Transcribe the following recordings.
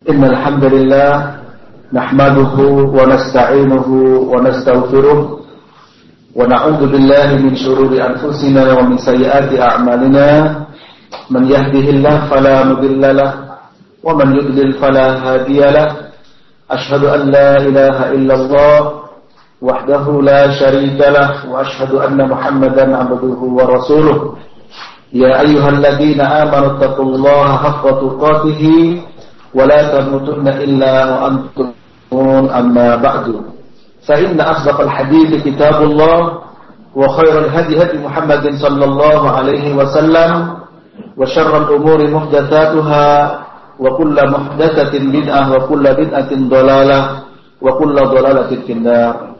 Innal hamdalillah nahmaduhu wa nasta'inuhu wa nastaghfiruh wa na'udzu billahi min shururi anfusina wa min sayyiati a'malina. Man yahdihillahu fala mudilla lahu wa man yudlil fala hadiya lahu. Ashhadu an la ilaha illallah wahdahu la syarika lahu wa ashhadu anna Muhammadan 'abduhu wa rasuluh. Ya ayyuhalladzina amanu taqullaha haqqa tuqatih wa la tamutunna illa wa antum muslimun. Amma ba'du. Fa inna asdaqal hadithi kitabullah wa khairal hadi hadi Muhammadin sallallahu alaihi wasallam wa syarrul umuri muhdatsatuha wa kullu muhdatsatin bid'ah wa kullu bid'atin dhalalah wa kullu dhalalatin finnar.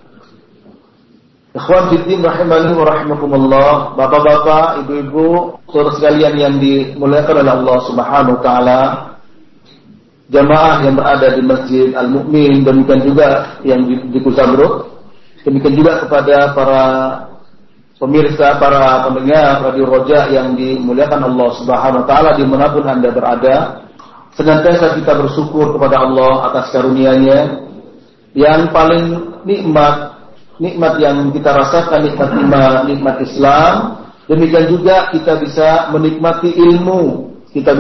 Ikhwan fillah rahimani wa rahimakumullah, bapak-bapak, ibu-ibu, saudara sekalian yang dimuliakan oleh Allah Subhanahu wa taala, jamaah yang berada di Masjid Al-Mu'min, demikian juga yang di Kusamruk, demikian juga kepada para pemirsa, para pendengar Radio Roja yang dimuliakan Allah Subhanahu wa taala dimanapun Anda berada. Senantiasa kita bersyukur kepada Allah atas karunia-Nya yang paling nikmat yang kita rasakan, nikmat iman, nikmat Islam. Demikian juga kita bisa menikmati ilmu.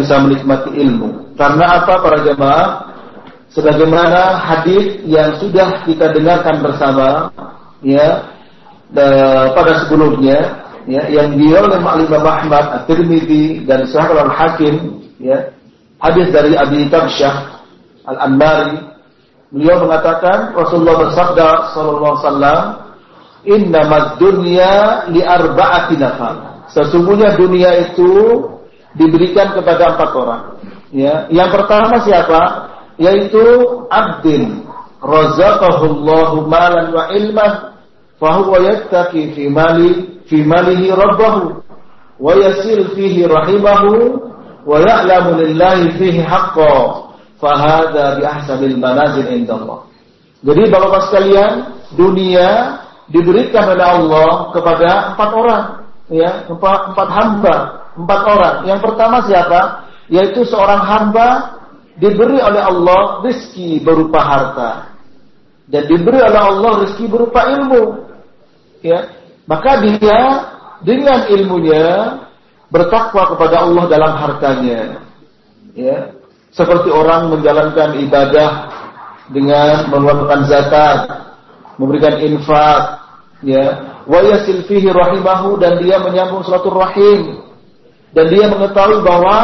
Karena apa para jemaah? Sebagaimana hadis yang sudah kita dengarkan bersama, ya, pada sebelumnya, ya, yang diriwayatkan oleh Imam Ahmad, At-Tirmidzi dan Sahih Al-Hakim, ya, hadis dari Abi Tabsyah Al-Anbari. Beliau mengatakan, Rasulullah bersabda sallallahu alaihi wasallam, "Innamad dunya li arba'ati nafar." Sesungguhnya dunia itu diberikan kepada 4 orang. Ya, yang pertama siapa? Yaitu abdin razaqahullahu malan wa ilman fa huwa yattaqi fi malihi rabbahu wa yasil fihi rahimahu wa ya'lamu lillahi fihi haqqan. Fahada bi ahsanil manazil indallah. Jadi bapak-bapak sekalian, dunia diberikan oleh Allah kepada 4 orang, ya, 4 hamba, 4 orang. Yang pertama siapa? Yaitu seorang hamba diberi oleh Allah rezeki berupa harta dan diberi oleh Allah rezeki berupa ilmu, ya. Maka dia dengan ilmunya bertakwa kepada Allah dalam hartanya, ya. Seperti orang menjalankan ibadah dengan mengeluarkan zakat, memberikan infak, ya, wa yasil fihi rahimahu, dan dia menyambung silaturahim, dan dia mengetahui bahwa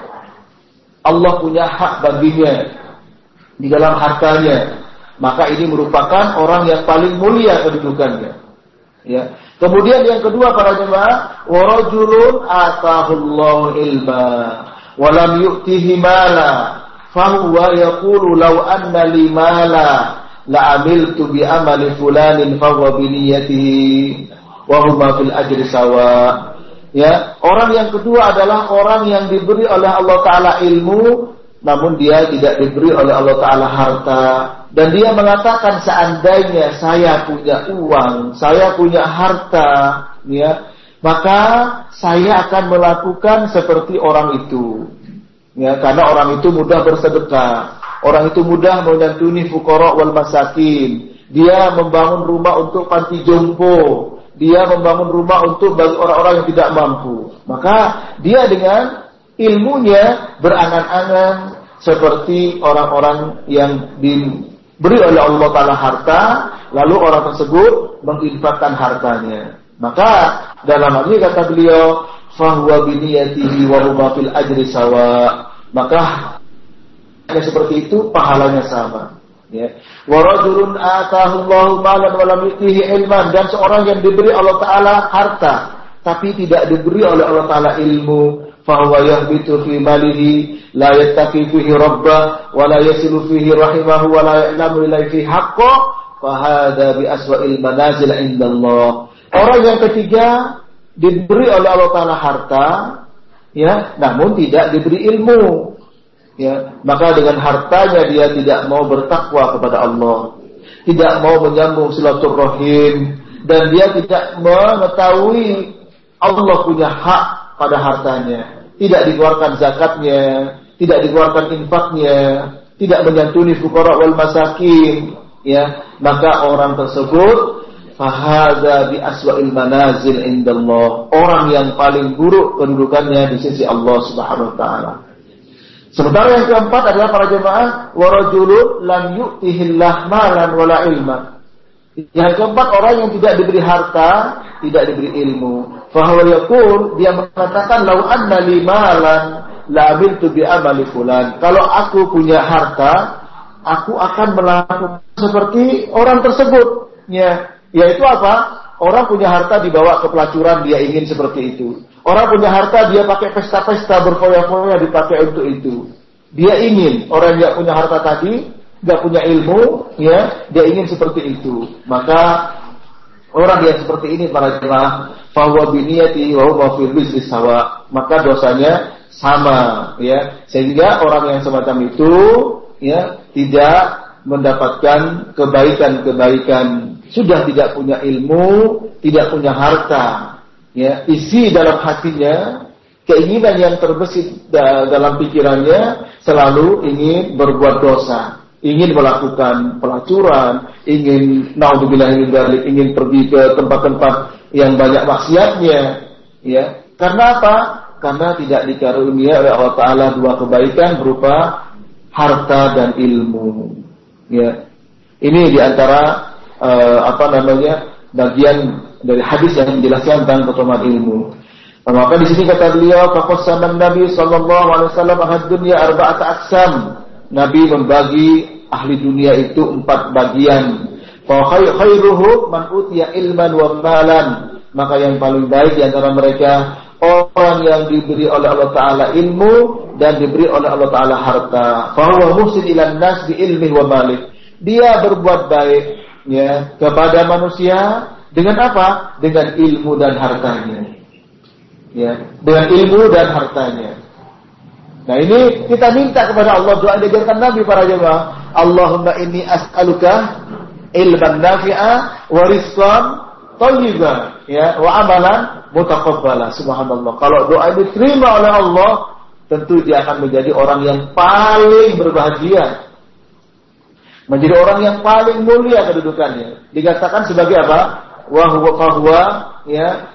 Allah punya hak baginya di dalam hartanya, maka ini merupakan orang yang paling mulia kedudukannya, ya. Kemudian yang kedua para jemaah, wa rajulun atahullahu ilma wa lam yu'tihi mala fa huwa yaqulu law anna li mala la amiltu bi amali fulanin fa huwa bi niyyatihi wa huma fil ajri sawa. Ya, orang yang kedua adalah orang yang diberi oleh Allah taala ilmu namun dia tidak diberi oleh Allah taala harta, dan dia mengatakan seandainya saya punya uang, saya punya harta, ya, maka saya akan melakukan seperti orang itu, ya, karena orang itu mudah bersedekah, orang itu mudah menyantuni fuqara wal masakin, dia membangun rumah untuk panti jompo, dia membangun rumah untuk bagi orang-orang yang tidak mampu. Maka dia dengan ilmunya berangan-angan seperti orang-orang yang diberi oleh Allah Ta'ala harta, lalu orang tersebut menginfakkan hartanya. Maka dalam hal ini kata beliau, fahuwa biniyatihi wa huma fil ajri sawa. Maka seperti itu pahalanya sama, ya. Wa rajulun atahu Allahu malan wa lam yu'tihi ilman, dan seorang yang diberi Allah Taala harta tapi tidak diberi oleh Allah Taala ilmu, fahuwa yahbitu fi malihi la yattaqi fihi rabbah wa la yasilu fihi rahimahu wa la ya'lamu lillahi fihi haqqan, fa hadha bi aswa'il manazil indallah. Orang yang ketiga diberi oleh Allah Taala harta, ya, namun tidak diberi ilmu, ya, maka dengan hartanya dia tidak mau bertakwa kepada Allah, tidak mau menyambung silaturahim, dan dia tidak mengetahui Allah punya hak pada hartanya, tidak dikeluarkan zakatnya, tidak dikeluarkan infaknya, tidak menyantuni fuqara wal masakin, ya, maka orang tersebut fahadza bi aswa'il manazil indallah, orang yang paling buruk kedudukannya di sisi Allah Subhanahu wa taala. Sementara yang keempat adalah para jemaah, wa rajulun lam yu'tihillah malan wala ilma. Yang keempat, orang yang tidak diberi harta, tidak diberi ilmu. Fa huwa yaqul, dia mengatakan lau anna li malan la amiltu bi amali fulan. Kalau aku punya harta, aku akan melakukan seperti orang tersebut. Ya, yaitu apa? Orang punya harta dibawa ke pelacuran, dia ingin seperti itu. Orang punya harta, dia pakai pesta-pesta berfoya-foya dipakai untuk itu. Dia ingin, orang yang punya harta tadi nggak punya ilmu, ya, dia ingin seperti itu. Maka orang yang seperti ini para jemaah, fahuwa biniyati wa huwa fil wizri sawa, maka dosanya sama, ya. Sehingga orang yang semacam itu, ya, tidak mendapatkan kebaikan-kebaikan, sudah tidak punya ilmu, tidak punya harta, ya, isi dalam hatinya keinginan yang terbesit dalam pikirannya selalu ingin berbuat dosa, ingin melakukan pelacuran, ingin naudzubillah min dzalik, ingin pergi ke tempat-tempat yang banyak maksiatnya, ya. Karena apa? Karena tidak dikarunia oleh Allah Taala dua kebaikan berupa harta dan ilmu, ya. Ini diantara bagian dari hadis yang menjelaskan tentang keutamaan ilmu. Maka di sini kata beliau, faqassama Nabi sallallahu alaihi wasallam ad-dunya arba'ata aqsam. Nabi membagi ahli dunia itu 4 bagian. Fa khairuhu man utiya ilman wa malan. Maka yang paling baik di antara mereka orang yang diberi oleh Allah Taala ilmu dan diberi oleh Allah Taala harta. Fa huwa muhsin ilan nas bi ilmihi wa malih. Dia berbuat baik, ya, kepada manusia dengan apa? Dengan ilmu dan hartanya. Ya, dengan ilmu dan hartanya. Nah, ini kita minta kepada Allah, doa yang diajarkan Nabi para jemaah. Allahumma inni as'aluka ilman nafi'a wa rizqan thayyiban, ya, wa amalan mutaqabbala. Subhanallah. Kalau doa ini diterima oleh Allah, tentu dia akan menjadi orang yang paling berbahagia. Menjadi orang yang paling mulia kedudukannya. Dikatakan sebagai apa? Wa huwa, ya,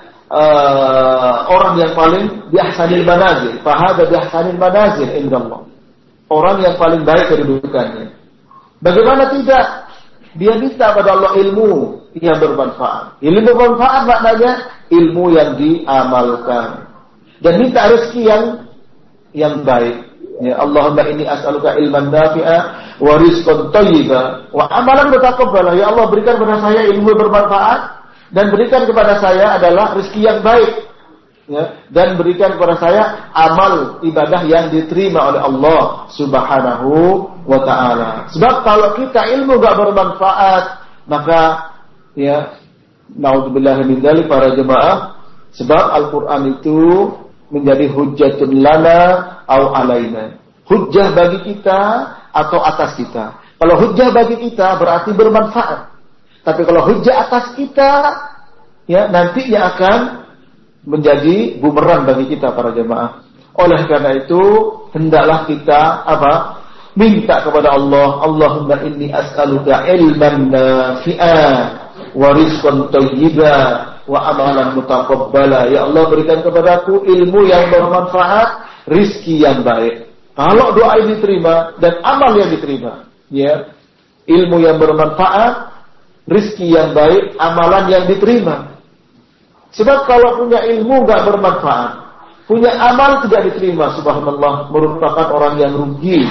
orang yang paling biahsanil manazil, fahada biahsanil manazil indallah. Orang yang paling baik kedudukannya. Bagaimana tidak? Dia minta pada Allah ilmu yang bermanfaat. Ilmu bermanfaat maknanya ilmu yang diamalkan. Dan minta rezeki yang baik. Ya, Allahumma inni as'aluka ilman nafi'a wa rizqan thayyiban wa amalan mutaqabbala. Ya Allah, berikan kepada saya ilmu bermanfaat dan berikan kepada saya adalah rezeki yang baik, ya, dan berikan kepada saya amal ibadah yang diterima oleh Allah Subhanahu wa taala. Sebab kalau kita ilmu enggak bermanfaat, maka, ya, naudzubillah min dzalik para jemaah, sebab Al-Qur'an itu menjadi hujjatun lana au alaina. Hujjah bagi kita atau atas kita. Kalau hujjah bagi kita berarti bermanfaat. Tapi kalau hujjah atas kita, ya, nantinya akan menjadi bumerang bagi kita para jemaah. Oleh karena itu, hendaklah kita minta kepada Allah, Allahumma inni as'aluka ilman nafi'a wa rizqan thayyiban wa amalan mutaqabbala. Ya Allah, berikan kepadaku ilmu yang bermanfaat, rizki yang baik. Kalau doa ini diterima dan amal yang diterima, ya, ilmu yang bermanfaat, rizki yang baik, amalan yang diterima. Sebab kalau punya ilmu enggak bermanfaat, punya amal tidak diterima, subhanallah, merupakan orang yang rugi.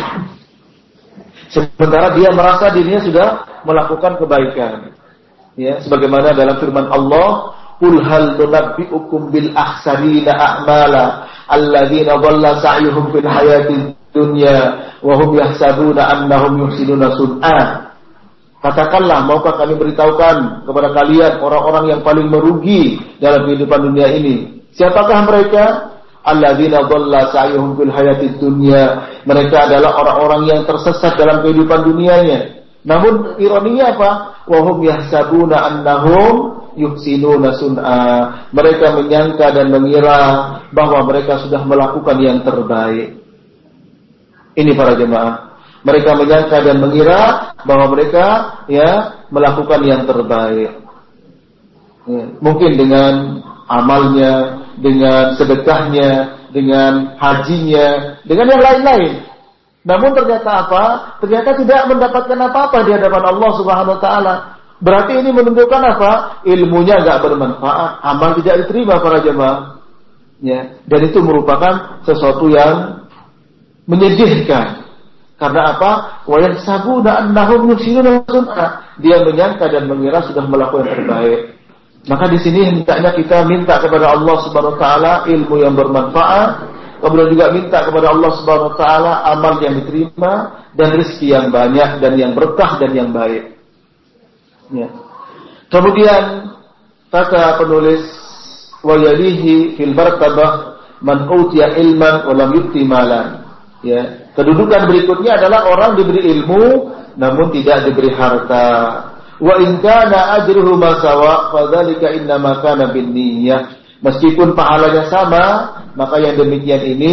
Sementara dia merasa dirinya sudah melakukan kebaikan. Ya, sebagaimana dalam firman Allah, "Qul hal tunabbi'ukum bil akhsarina a'mala alladzina dhalla sa'yuhum fil hayatid dunya wa hum yahsabuna annahum yuhsinuna sun'a." Katakanlah, maukah kami beritahukan kepada kalian orang-orang yang paling merugi dalam kehidupan dunia ini? Siapakah mereka? Alladzina dhalla sa'yuhum fil hayatid dunya. Mereka adalah orang-orang yang tersesat dalam kehidupan dunianya. Namun ironinya apa? Wa hum yahsabuna annahum yuhsinuna sun'a. Mereka menyangka dan mengira bahwa mereka sudah melakukan yang terbaik. Ini para jemaah. Mereka menyangka dan mengira bahwa mereka melakukan yang terbaik. Ya, mungkin dengan amalnya, dengan sedekahnya, dengan hajinya, dengan yang lain-lain. Namun ternyata apa? Ternyata tidak mendapatkan apa-apa di hadapan Allah Subhanahu wa taala. Berarti ini menunjukkan apa? Ilmunya enggak bermanfaat, amal tidak diterima para jemaah. Ya, dan itu merupakan sesuatu yang menyedihkan. Karena apa? Wa yahsabuna annahum yuhsinuna sun'a. Dia menyangka dan mengira sudah melakukan yang terbaik. Maka di sini hendaknya kita minta kepada Allah Subhanahu wa taala ilmu yang bermanfaat. Kemudian juga minta kepada Allah Subhanahu wa taala amal yang diterima dan rezeki yang banyak dan yang berkah dan yang baik. Ya. Kemudian kata penulis wa yalihi fil martabah man utiya ilman wa lam yu'ti malan. Ya. Kedudukan berikutnya adalah orang diberi ilmu namun tidak diberi harta. Wa in kana ajruhu ma sawa fadzalika innama kana binniyah. Meskipun pahalanya sama, maka yang demikian ini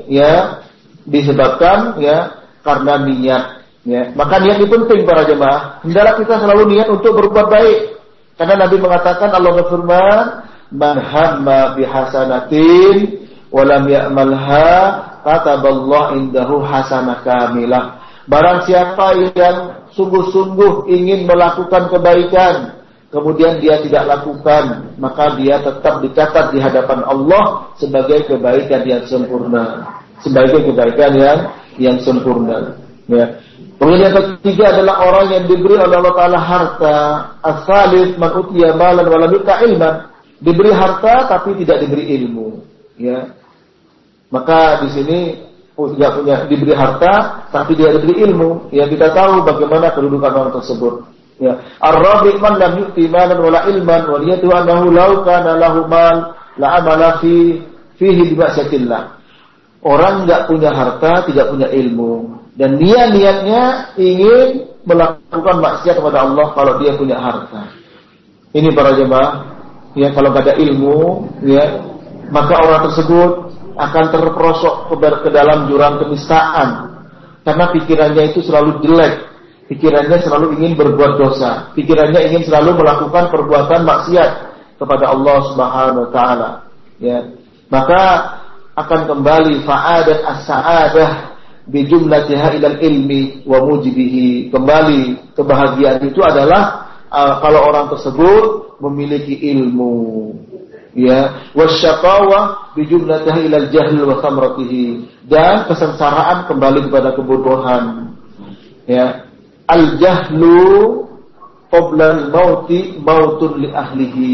disebabkan karena niat. Ya. Maka niat itu penting para jemaah. Hendaklah kita selalu niat untuk berbuat baik. Karena Nabi mengatakan, Allah berfirman, "Man hamma bihasanatin wa lam ya'malha, kataballahu indahu hasanah kamilah." Barang siapa yang sungguh-sungguh ingin melakukan kebaikan, kemudian dia tidak lakukan, maka dia tetap dicatat di hadapan Allah sebagai kebaikan yang sempurna. Sebagai kebaikan yang sempurna. Ya. Kemudian yang ketiga adalah orang yang diberi oleh Allah Ta'ala harta. As-salis man utiya malan wa lam yu'ta ilman. Diberi harta tapi tidak diberi ilmu. Ya. Maka di sini tidak punya diberi harta tapi tidak diberi ilmu. Ya, kita tahu bagaimana kedudukan orang tersebut. Ya, ar-rabi man lam yu'ti malan wala ilman wa niyatu annahu law kana lahu mal la amala fihi bi ma'siyatillah. Orang enggak punya harta, tidak punya ilmu dan niatnya ingin melakukan maksiat kepada Allah kalau dia punya harta. Ini para jemaah, kalau enggak ada ilmu, maka orang tersebut akan terperosok ke dalam jurang kenistaan karena pikirannya itu selalu jelek. Pikirannya selalu ingin berbuat dosa. Pikirannya ingin selalu melakukan perbuatan maksiat kepada Allah Subhanahu wa taala. Ya. Maka akan kembali fa'adat as-sa'adah bi jumlatiha ilal ilmi wa mujibihi. Kembali kebahagiaan itu adalah kalau orang tersebut memiliki ilmu. Ya, wasyaqawa bi jumlatiha ilal jahl wa samratihi. Dan kesengsaraan kembali kepada kebodohan. Ya. Al-jahlu qabla al-mauti mautun li ahlihi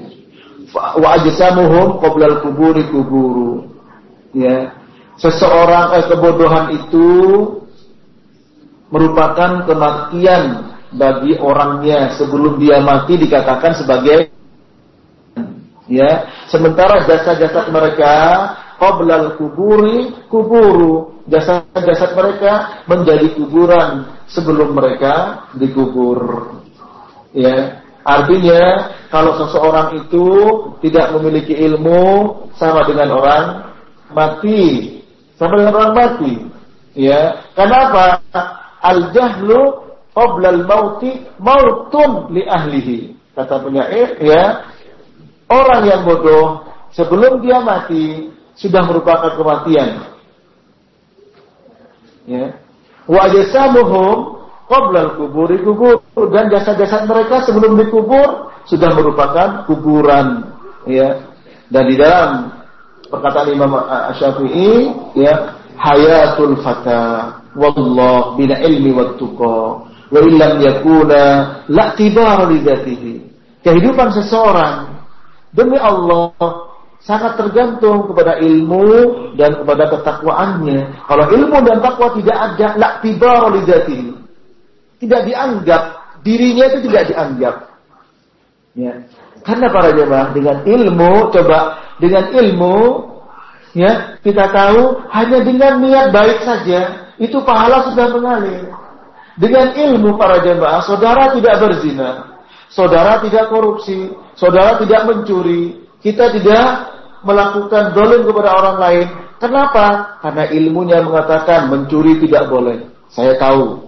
wa ajsamuhum qabla al-quburi kuburu. Ya, seseorang kebodohan itu merupakan kematian bagi orangnya sebelum dia mati dikatakan sebagai sementara jasad-jasad mereka qabla al-quburi kuburu. Jasad-jasad mereka menjadi kuburan sebelum mereka dikubur. Ya, artinya kalau seseorang itu tidak memiliki ilmu sama dengan orang mati. Sama dengan orang mati. Ya, kenapa? Al-jahlu qabla al-mauti mautun li ahlihi. Kata penyair, orang yang bodoh sebelum dia mati sudah merupakan kematian. Ya. Wa jasamuhum qabla al-quburi kubur, dan jasad-jasad mereka sebelum dikubur sudah merupakan kuburan. Ya. Dan di dalam perkataan Imam Asy-Syafi'i, hayatul fata wallah bila ilmi wat tuqa wa illam yakuna la tibar li dzatihi. Kehidupan seseorang demi Allah sangat tergantung kepada ilmu dan kepada ketakwaannya. Kalau ilmu dan takwa tidak ada, la'tibar li dzatihi. Tidak dianggap, dirinya itu tidak dianggap. Ya. Karena para jemaah dengan ilmu, kita tahu hanya dengan niat baik saja itu pahala sudah mengalir. Dengan ilmu para jemaah, saudara tidak berzina, saudara tidak korupsi, saudara tidak mencuri, kita tidak melakukan zalim kepada orang lain. Kenapa? Karena ilmunya mengatakan mencuri tidak boleh, saya tahu.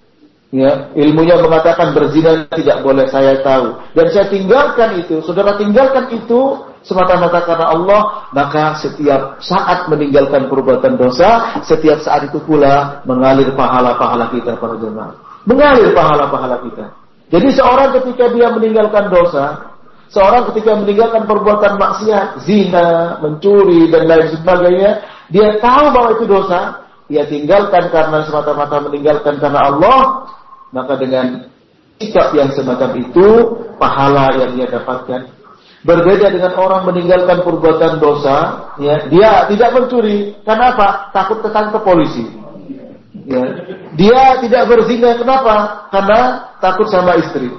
Ya, ilmunya mengatakan berzina tidak boleh, saya tahu. Dan saya tinggalkan itu, saudara tinggalkan itu semata-mata karena Allah, maka setiap saat meninggalkan perbuatan dosa, setiap saat itu pula mengalir pahala-pahala kita para jemaah. Mengalir pahala-pahala kita. Jadi seorang ketika dia meninggalkan dosa, seorang ketika meninggalkan perbuatan maksiat, zina, mencuri dan lain sebagainya, dia tahu bahwa itu dosa, dia tinggalkan karena semata-mata meninggalkan karena Allah, maka dengan sikap yang semacam itu, pahala yang dia dapatkan. Berbeda dengan orang meninggalkan perbuatan dosa, ya, dia tidak mencuri. Kenapa? Takut ketangkep polisi. Ya. Dia tidak berzina, kenapa? Karena takut sama istri.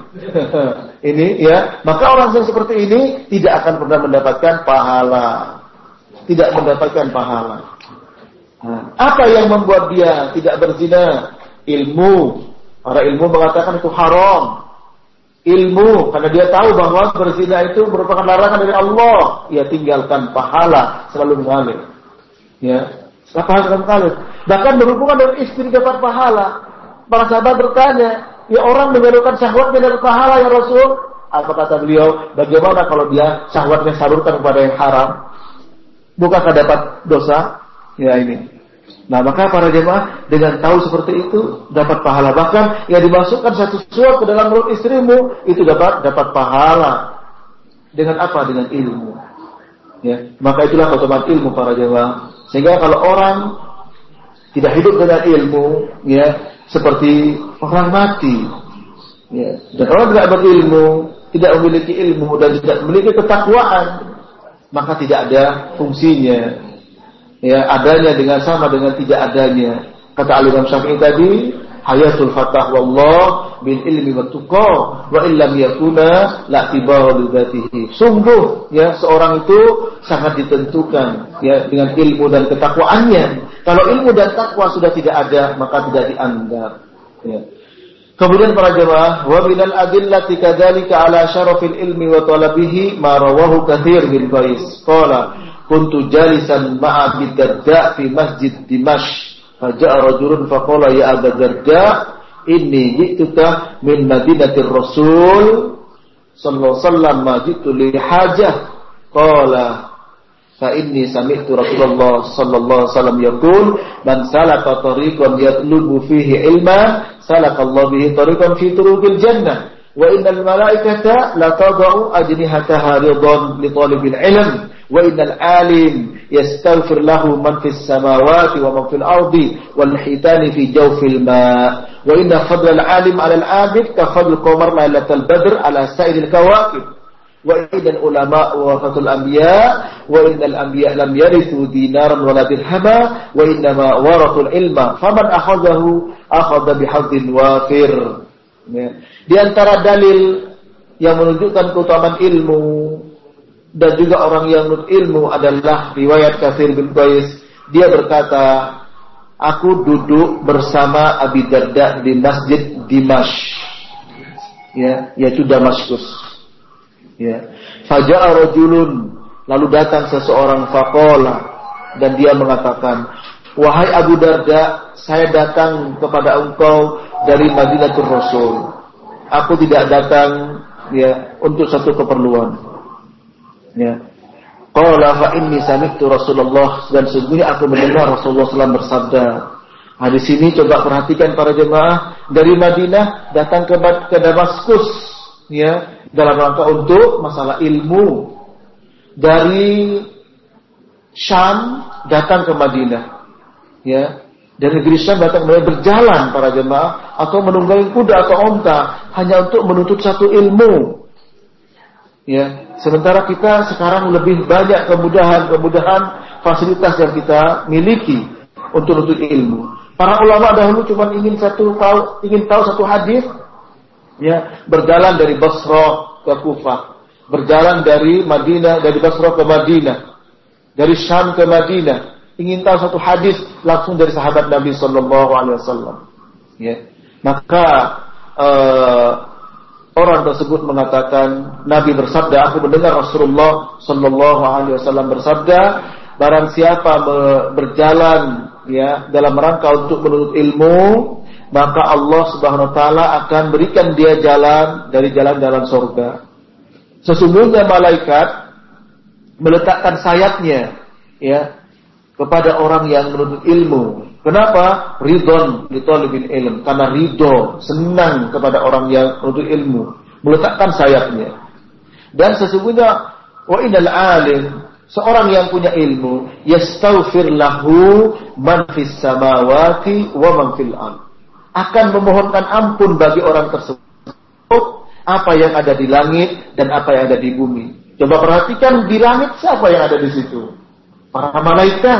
Ini, ya. Maka orang yang seperti ini tidak akan pernah mendapatkan pahala. Tidak mendapatkan pahala. Apa yang membuat dia tidak berzina? Ilmu. Para ilmu mengatakan itu haram. Ilmu, karena dia tahu bahwa berzina itu merupakan larangan dari Allah. Ia tinggalkan pahala, selalu mengalir. Ya, pahala selalu mengalir. Bahkan berhubungan dengan istri dapat pahala. Para sahabat bertanya, ya orang menyalurkan syahwatnya dari pahala ya Rasul? Apa kata beliau? Bagaimana kalau dia syahwatnya salurkan kepada yang haram? Bukankah dapat dosa? Ya ini. Nah, maka para jemaah dengan tahu seperti itu dapat pahala. Bahkan yang dimasukkan satu suap ke dalam mulut istrimu itu dapat pahala. Dengan apa? Dengan ilmu. Ya, maka itulah keutamaan ilmu para jemaah. Sehingga kalau orang tidak hidup dengan ilmu, ya seperti orang mati. Ya, dan orang tidak berilmu, tidak memiliki ilmu dan tidak memiliki ketakwaan, maka tidak ada fungsinya. Ya, adanya dengan sama dengan tidak adanya. Kata Imam Syafi'i tadi, hayatul fatah wallah bil ilmi wat tuqa wa illam yakuna la tibara li dzatihi. Sungguh ya seorang itu sangat ditentukan ya dengan ilmu dan ketakwaannya. Kalau ilmu dan takwa sudah tidak ada, maka tidak dianggap. Ya. Kemudian para jemaah, wa minal adillati kadzalika ala syarafil ilmi wa talabihi ma rawahu katsir bin Qais. Qala kuntu jalisan ma'a Abi Darda fi masjid Dimashq. Faja'a rajulun faqala ya Aba Darda inni ji'tuka min Madinatir Rasul sallallahu alaihi wasallam ma ji'tu li hajah. Qala fa inni sami'tu Rasulullah sallallahu alaihi wasallam yaqul man salaka tariqan yatlubu fihi ilma salakallahu bihi tariqan fi turuqil jannah wa innal malaikata la tad'u ajnihataha ridan li talibil ilm wa innal alim yastaghfir lahu man fis samawati wa man fil ardi wal hitani fi jawfil ma wa inna fadlal alim 'ala al 'abid ka fadl qamar lailatal badr 'ala sa'iril kawakib wa innal ulama warasatul anbiya wa innal anbiya lam yarithu dinaran wala dirhama wa innama warathul ilma faman akhadhahu akhadha bihadzin wafir. Di antara dalil yang menunjukkan keutamaan ilmu dan juga orang yang menurut ilmu adalah riwayat Katsir bin Qais. Dia berkata, aku duduk bersama Abi Darda di masjid Dimashq, ya, yaitu Damaskus. Ya. Faja'a rajulun, lalu datang seseorang faqala, dan dia mengatakan, wahai Abu Darda, saya datang kepada engkau dari Madinatul Rasul. Aku tidak datang ya untuk satu keperluan. Ya. Qala fa inni sami'tu Rasulullah, dan sesungguhnya aku mendengar Rasulullah SAW bersabda. Nah, di sini coba perhatikan para jemaah, dari Madinah datang ke Damaskus ya dalam rangka untuk masalah ilmu. Dari Syam datang ke Madinah. Ya. Dari negeri Syam datang ke Madinah berjalan para jemaah atau menunggangi kuda atau onta hanya untuk menuntut satu ilmu. Ya, sementara kita sekarang lebih banyak kemudahan fasilitas yang kita miliki untuk menuntut ilmu. Para ulama dahulu cuma ingin tahu satu hadis, ya, berjalan dari Basra ke Kufah, berjalan dari Basra ke Madinah, dari Syam ke Madinah, ingin tahu satu hadis langsung dari sahabat Nabi sallallahu alaihi wasallam. Ya, maka orang tersebut mengatakan, Nabi bersabda, aku mendengar Rasulullah sallallahu alaihi wasallam bersabda, barang siapa berjalan ya dalam rangka untuk menuntut ilmu, maka Allah Subhanahu wa taala akan berikan dia jalan dari jalan-jalan surga. Sesungguhnya malaikat meletakkan sayapnya ya kepada orang yang menuntut ilmu. Kenapa? Ridon li talibil ilm, karena ridho, senang kepada orang yang menuntut ilmu, meletakkan sayapnya. Dan sesungguhnya wa innal alim, seorang yang punya ilmu, yastaghfir lahu man fis samawati wa man fil ard, akan memohonkan ampun bagi orang tersebut apa yang ada di langit dan apa yang ada di bumi. Coba perhatikan, di langit siapa yang ada di situ? Para malaikat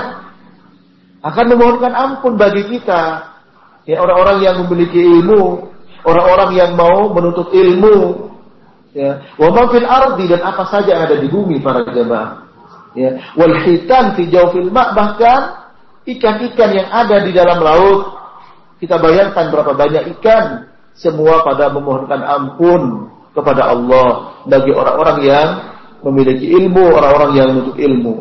akan memohonkan ampun bagi kita, ya orang-orang yang memiliki ilmu, orang-orang yang mau menuntut ilmu, ya. Wa ma fil ardi, dan apa saja yang ada di bumi para jemaah. Ya, wal hitan fi jawfil ma', bahkan ikan-ikan yang ada di dalam laut. Kita bayangkan berapa banyak ikan, semua pada memohonkan ampun kepada Allah bagi orang-orang yang memiliki ilmu, orang-orang yang menuntut ilmu.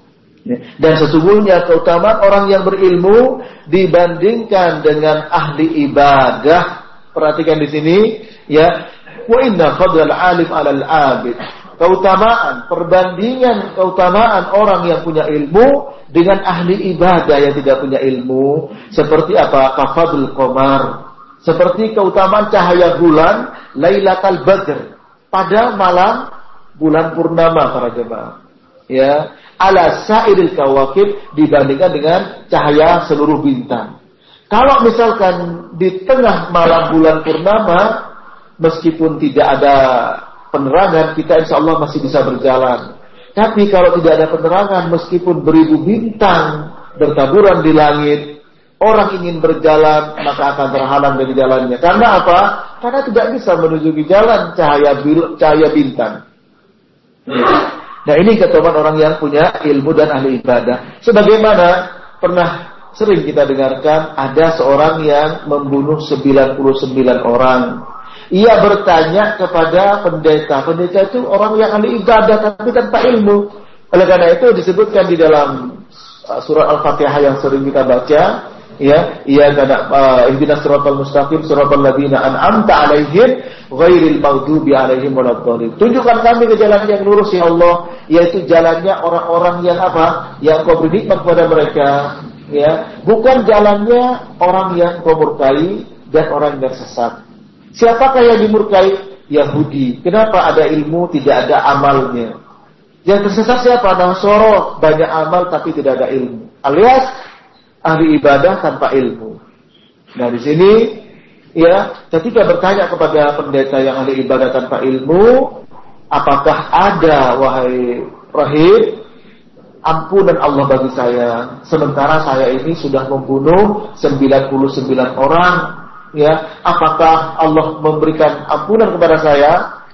Dan sesungguhnya keutamaan orang yang berilmu dibandingkan dengan ahli ibadah. Perhatikan di sini, ya. Wa inna fadlal alim 'alal 'abid. Keutamaan, perbandingan keutamaan orang yang punya ilmu dengan ahli ibadah yang tidak punya ilmu seperti apa? Kafadul qamar. Seperti keutamaan cahaya bulan Lailatul Badr pada malam bulan purnama para jemaah. Ya, ala sa'iril kawakib, dibandingkan dengan cahaya seluruh bintang. Kalau misalkan di tengah malam bulan purnama, meskipun tidak ada penerangan, kita insya Allah masih bisa berjalan. Tapi kalau tidak ada penerangan, meskipun beribu bintang bertaburan di langit, orang ingin berjalan maka akan terhalang dari jalannya. Karena apa? Karena tidak bisa menuju jalan cahaya bintang. Nah, ini keutamaan orang yang punya ilmu dan ahli ibadah. Sebagaimana pernah sering kita dengarkan, ada seorang yang membunuh 99 orang. Ia bertanya kepada pendeta. Pendeta itu orang yang ahli ibadah tapi tanpa ilmu. Oleh karena itu disebutkan di dalam surah Al-Fatihah yang sering kita baca, ya, ia ihdinas siratal mustaqim siratal ladzina an'amta 'alaihim ghairil maghdubi 'alaihim waladdallin. Tunjukkan kami ke jalan yang lurus ya Allah, yaitu jalannya orang-orang yang apa? Yang Kau beri nikmat kepada mereka, ya, bukan jalannya orang yang Kau murkai dan orang yang sesat. Siapakah yang dimurkai? Yahudi. Kenapa? Ada ilmu, tidak ada amalnya. Yang tersesat siapa? Nasoro, banyak amal tapi tidak ada ilmu. Alias ahli ibadah tanpa ilmu. Nah, di sini, ya, ketika bertanya kepada pendeta yang ahli ibadah tanpa ilmu, apakah ada, wahai rahib, ampunan Allah bagi saya, sementara saya ini sudah membunuh 99 orang, ya, apakah Allah memberikan ampunan kepada saya?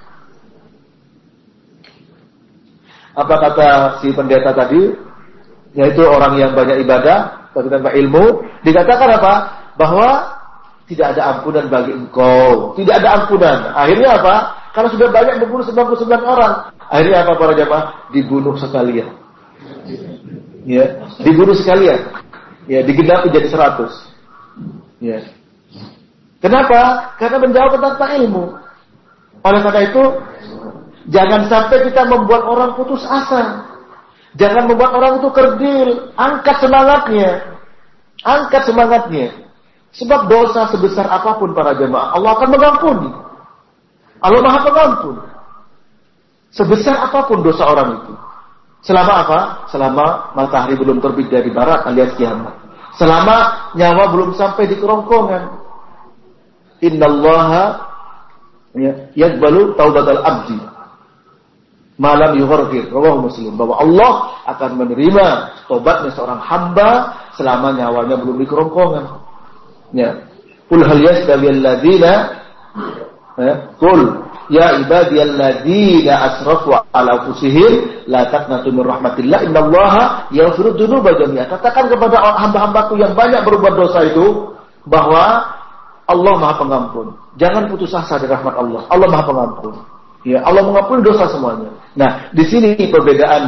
Apa kata si pendeta tadi? Yaitu orang yang banyak ibadah tapi tanpa ilmu, dikatakan apa? Bahwa tidak ada ampunan bagi engkau, tidak ada ampunan. Akhirnya apa? Karena sudah banyak membunuh 99 orang. Akhirnya apa para jemaah? Dibunuh sekalian. Ya, dibunuh sekalian. Ya, digenapi jadi 100. Ya. Kenapa? Karena menjawab tanpa ilmu. Oleh karena itu, jangan sampai kita membuat orang putus asa. Jangan membuat orang itu kerdil. Angkat semangatnya. Angkat semangatnya. Sebab dosa sebesar apapun para jemaah, Allah akan mengampuni. Allah Maha Pengampun. Sebesar apapun dosa orang itu. Selama apa? Selama matahari belum terbit dari barat alias kiamat. Selama nyawa belum sampai di kerongkongan. Innallaha yaqbalu taubatal abdi malam yughargir. Rawahu Muslim. Bahwa Allah akan menerima tobatnya seorang hamba selama nyawanya belum di kerongkongan. Ya. Qul hal yastawi alladziina qul ya ibadiyalladzina asrafu ala anfusihim la taqnatu min rahmatillah innallaha yaghfiru dzunuba jami'a. Katakan kepada hamba-hambaku yang banyak berbuat dosa itu bahwa Allah Maha Pengampun. Jangan putus asa dari rahmat Allah. Allah Maha Pengampun. Ya, Allah mengampuni dosa semuanya. Nah, di sini perbedaannya.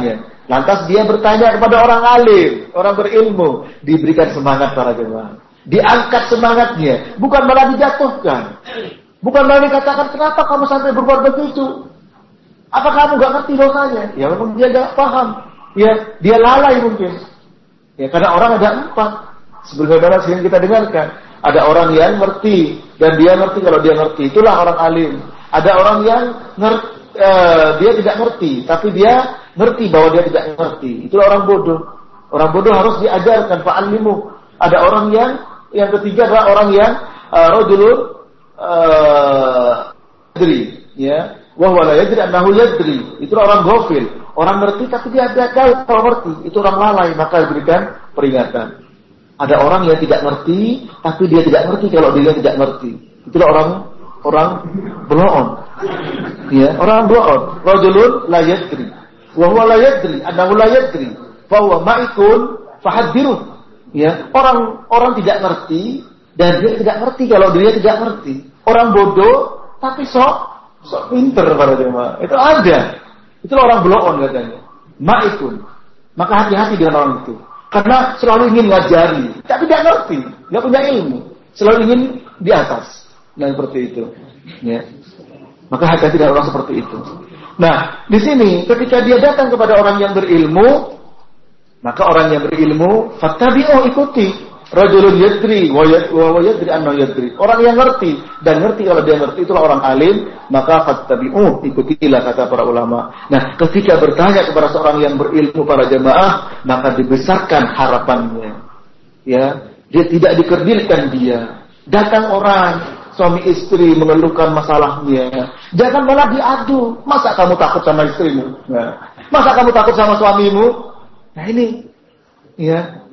Lantas dia bertanya kepada orang alim, orang berilmu, diberikan semangat para jemaah. Diangkat semangatnya, bukan malah dijatuhkan. Bukan malah dikatakan, kenapa kamu sampai berbuat begitu? Apa kamu gak ngerti dosanya? Ya memang dia gak paham. Ya, dia lalai mungkin. Ya, karena orang ada 4. Sebagaimana sering kita dengarkan. Ada orang yang ngerti, dan dia ngerti kalau dia ngerti. Itulah orang alim. Ada orang yang dia tidak ngerti, tapi dia ngerti bahwa dia tidak ngerti. Itulah orang bodoh. Orang bodoh harus diajarkan, fa'allimu. Ada orang yang ketiga adalah orang yang rajulun yadri, ya. Wa huwa la yadri annahu yadri. Itulah orang ghafil. Orang ngerti tapi dia tidak tahu kalau ngerti. Itu orang lalai, maka diberikan peringatan. Ada orang yang tidak ngerti tapi dia tidak ngerti kalau dia tidak ngerti. Itulah orang beloon. Ya, orang beloon. Rajulun la yadri. Wa huwa la yadri annahu la yadri. Fa huwa ma'ikun fahaddiruh. Ya, orang tidak ngerti dan dia tidak ngerti kalau dia tidak ngerti. Orang bodoh tapi sok pinter para jemaah. Itu ada. Itulah orang beloon katanya. Ma'ikun. Maka hati-hati dengan orang itu. Karena selalu ingin ngajari, tapi tidak ngerti, tidak punya ilmu. Selalu ingin di atas. Nah, seperti itu. Ya. Maka hati-hati dengan orang seperti itu. Nah, di sini ketika dia datang kepada orang yang berilmu, maka orang yang berilmu, fattabi'u, ikuti. Rajulun yadri wa yadri anna yadri. Orang yang ngerti dan ngerti kalau dia ngerti, itulah orang alim, maka fattabi'u, ikutilah kata para ulama. Nah, ketika bertanya kepada seorang yang berilmu para jemaah, maka dibesarkan harapannya. Ya, dia tidak dikerdilkan dia. Datang orang suami istri mengeluhkan masalahnya, jangan malah diadu. Masa kamu takut sama istrimu? Nah, masa kamu takut sama suamimu? Nah ini, ya.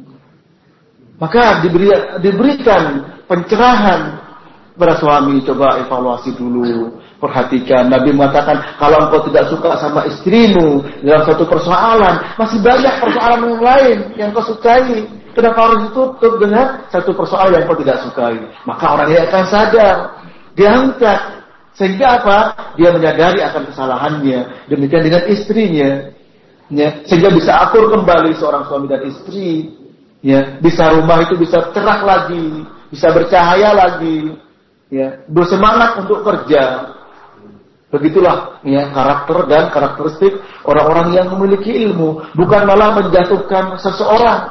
Maka diberikan pencerahan kepada suami, coba evaluasi dulu, perhatikan. Nabi mengatakan, kalau engkau tidak suka sama istrimu dalam satu persoalan, masih banyak persoalan yang lain yang kau sukai. Kenapa harus ditutup dengan satu persoalan yang kau tidak sukai? Maka orang ini akan sadar, diangkat. Sehingga apa? Dia menyadari akan kesalahannya. Demikian dengan istrinya. Ya, sehingga bisa akur kembali seorang suami dan istri. Ya, bisa rumah itu bisa cerah lagi, bisa bercahaya lagi, ya, bersemangat untuk kerja. Begitulah ya karakter dan karakteristik orang-orang yang memiliki ilmu, bukan malah menjatuhkan seseorang.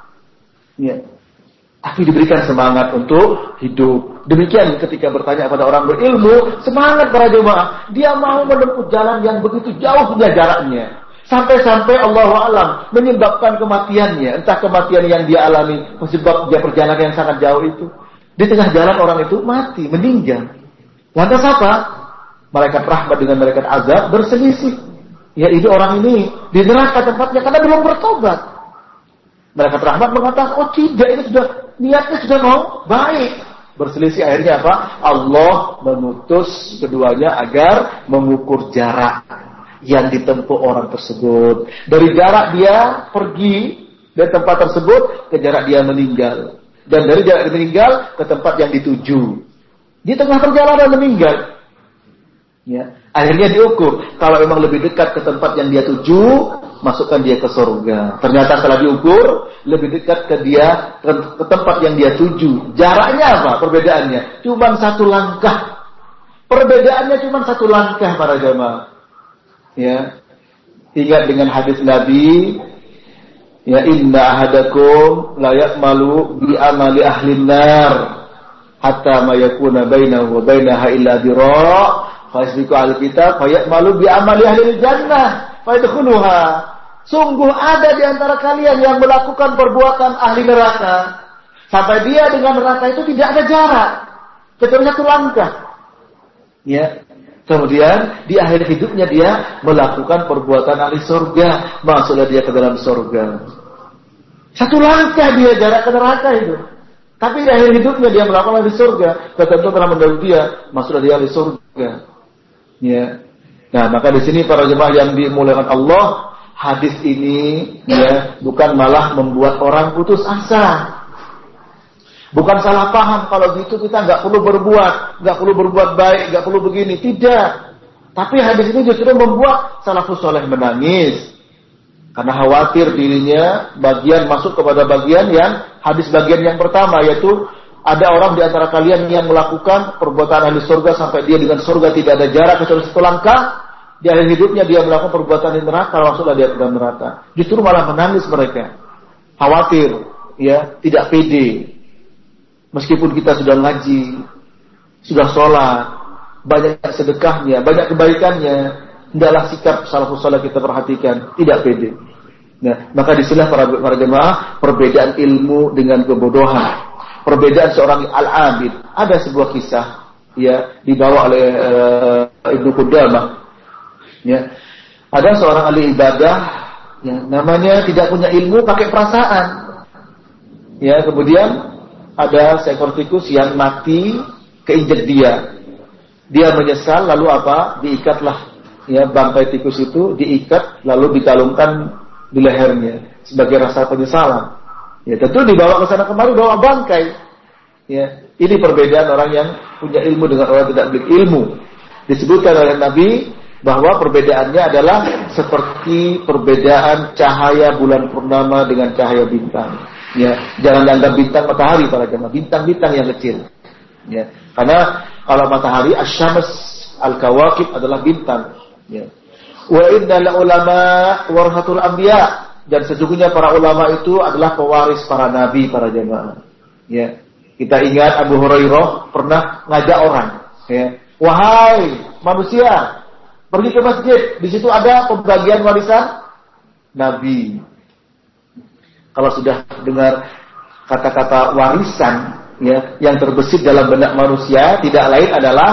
Ya. Tapi diberikan semangat untuk hidup. Demikian ketika bertanya kepada orang berilmu, semangat para jemaah, dia mau menempuh jalan yang begitu jauh jaraknya. Sampai-sampai Allahu a'lam menyebabkan kematiannya. Entah kematian yang dia alami sebab dia perjalanan yang sangat jauh itu. Di tengah jalan orang itu mati, meninggal. Lantas apa? Malaikat rahmat dengan malaikat azab berselisih. Ya, ini orang ini di neraka tempatnya karena belum bertobat. Malaikat rahmat mengatakan, oh tidak, ini sudah niatnya sudah mau baik. Berselisih, akhirnya apa? Allah mengutus keduanya agar mengukur jarak yang ditempuh orang tersebut. Dari jarak dia pergi dari tempat tersebut ke jarak dia meninggal. Dan dari jarak dia meninggal ke tempat yang dituju. Di tengah perjalanan meninggal. Ya, akhirnya diukur. Kalau memang lebih dekat ke tempat yang dia tuju, masukkan dia ke surga. Ternyata setelah diukur, lebih dekat ke tempat yang dia tuju. Jaraknya apa? Perbedaannya cuma 1 langkah. Perbedaannya cuma 1 langkah para jemaah. Ya, ingat dengan hadis Nabi, ya, inna ahadakum la ya'malu bi amali ahli nar hatta ma yakuna bainahu wa bainaha illa dira' fa yasbiqu al-kitab fa ya'malu bi amali ahli jannah fa yadkhuluha. Sungguh ada di antara kalian yang melakukan perbuatan ahli neraka sampai dia dengan neraka itu tidak ada jarak, kecuali 1 langkah. Ya. Kemudian di akhir hidupnya dia melakukan perbuatan ahli surga, masuklah dia ke dalam surga. 1 langkah dia jarak ke neraka itu. Tapi di akhir hidupnya dia melakukan ahli surga, ketentuan telah mendahului dia, masuklah dia ahli surga. Ya. Nah, maka di sini para jemaah yang dimuliakan Allah, hadis ini ya bukan malah membuat orang putus asa. Bukan salah paham, kalau gitu kita nggak perlu berbuat baik, nggak perlu begini. Tidak. Tapi hadis ini justru membuat salafus saleh menangis. Karena khawatir dirinya bagian masuk kepada bagian yang hadis bagian yang pertama, yaitu ada orang di antara kalian yang melakukan perbuatan ahli surga sampai dia dengan surga tidak ada jarak kecuali 1 langkah. Di akhir hidupnya dia melakukan perbuatan di neraka, masuklah dia ke dalam neraka. Justru malah menangis mereka. Khawatir, ya, tidak pede. Meskipun kita sudah ngaji, sudah sholat, banyak sedekahnya, banyak kebaikannya, hendaklah sikap salafus saleh kita perhatikan, tidak pede. Nah, maka disinilah para jemaah perbedaan ilmu dengan kebodohan. Perbedaan seorang al-abid. Ada sebuah kisah, ya, dibawa oleh Ibnu Qudamah. Ya, ada seorang ahli ibadah yang namanya tidak punya ilmu, pakai perasaan. Ya, kemudian ada seekor tikus yang mati keinjek dia. Dia menyesal, lalu apa? Diikatlah, ya, bangkai tikus itu diikat lalu dikalungkan di lehernya sebagai rasa penyesalan. Ya, tentu dibawa ke sana kemari bawa bangkai. Ya, ini perbedaan orang yang punya ilmu dengan orang yang tidak memiliki ilmu. Disebutkan oleh Nabi bahwa perbedaannya adalah seperti perbedaan cahaya bulan purnama dengan cahaya bintang. Ya, jangan dianggap bintang matahari para jemaah, bintang-bintang yang kecil. Ya, karena kalau matahari asy-syams al-kawakib adalah bintang. Ya. Wa innal ulama warahatul anbiya, dan sesungguhnya para ulama itu adalah pewaris para nabi para jemaah. Ya. Kita ingat Abu Hurairah pernah ngajak orang, ya. Wahai manusia, pergi ke masjid, di situ ada pembagian warisan Nabi. Kalau sudah dengar kata-kata warisan, ya, yang terbesit dalam benak manusia tidak lain adalah